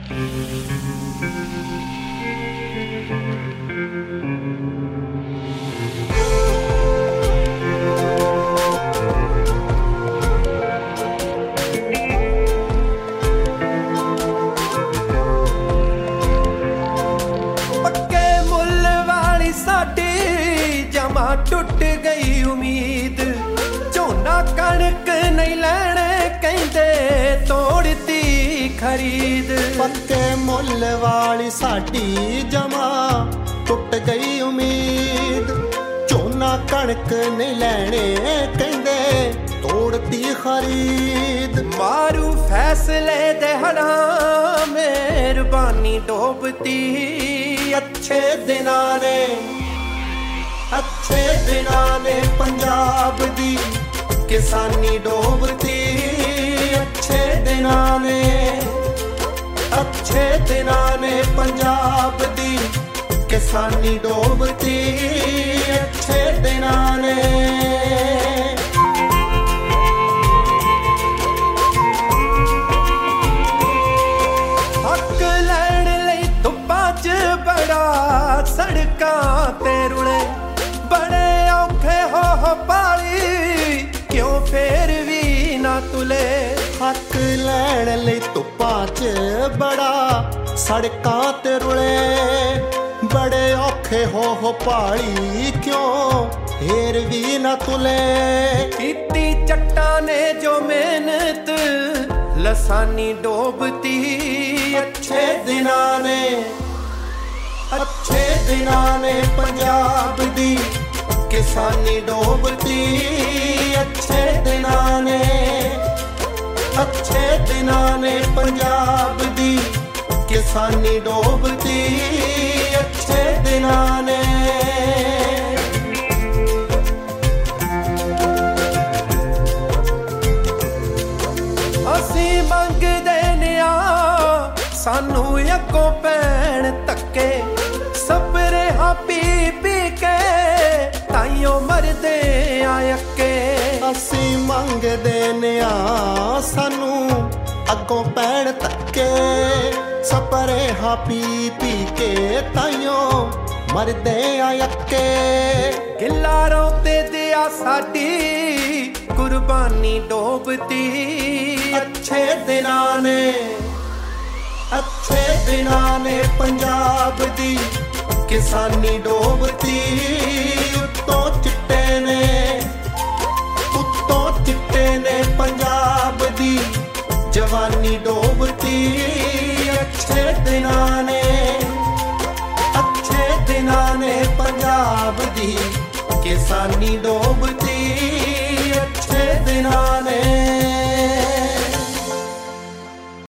टुट गई उम्मीद झोना कणक नहीं लैणे कहंदे तोड़ती खरीद पक्के मुल वाली साडी जमा टुट गई उम्मीद झोना कणक नहीं लैणे कहंदे तोड़ती खरीद मारू फैसले दे हड़ा मेहरबानी डोबती अच्छे दिनां ने अच्छे दिनां ने पंजाब दी किसानी डोबती अच्छे दिनां ने पंजाब दी किसानी डोबती अच्छे दिनां ने हक लैण लई धुप्पां च बड़ा सड़कां ते रुले बड़े औखे हो पाली क्यों फेर भी ना तुले हक लैण लई धुप्पां च बड़ा सड़कां ते रुले बड़े औखे हो पाली क्यों फेर भी ना तुले कीती जट्टां ने जो मेहनत लसानी डोबती अच्छे दिनां ने पंजाब दी किसानी डोबती अच्छे दिनां ने पंजाब दी किसानी डोबती अच्छे दिनां ने असी मंगदे निया सानू अगों पैण धक्के सपरे हा पी पी के ताइयों मरदे आयके असी मंगदे निया सानू अगों पैण धक्के सपरे हा पी पी के ताइयों मरदे आयके गिल्लारों ते दिया साडी कुर्बानी डोबती अच्छे दिनां ने पंजाब दी किसानी डोबती उत्तों चिट्टे ने पंजाब दी जवानी डोबती अच्छे दिनां ने पंजाब दी किसानी डोबती अच्छे दिनां